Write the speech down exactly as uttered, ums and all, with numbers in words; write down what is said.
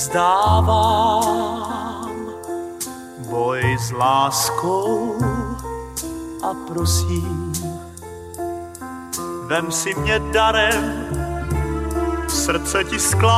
vzdávám boj s láskou a prosím, vem si mě darem, srdce ti skládám.